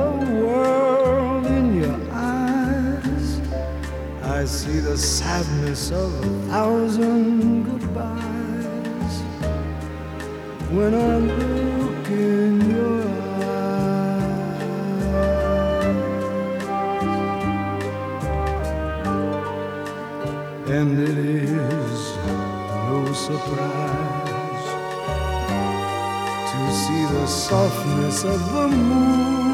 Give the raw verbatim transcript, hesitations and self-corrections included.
the world in your eyes. I see the sadness of a thousand goodbyes when I look in your eyes. And it is no surprise to see the softness of the moon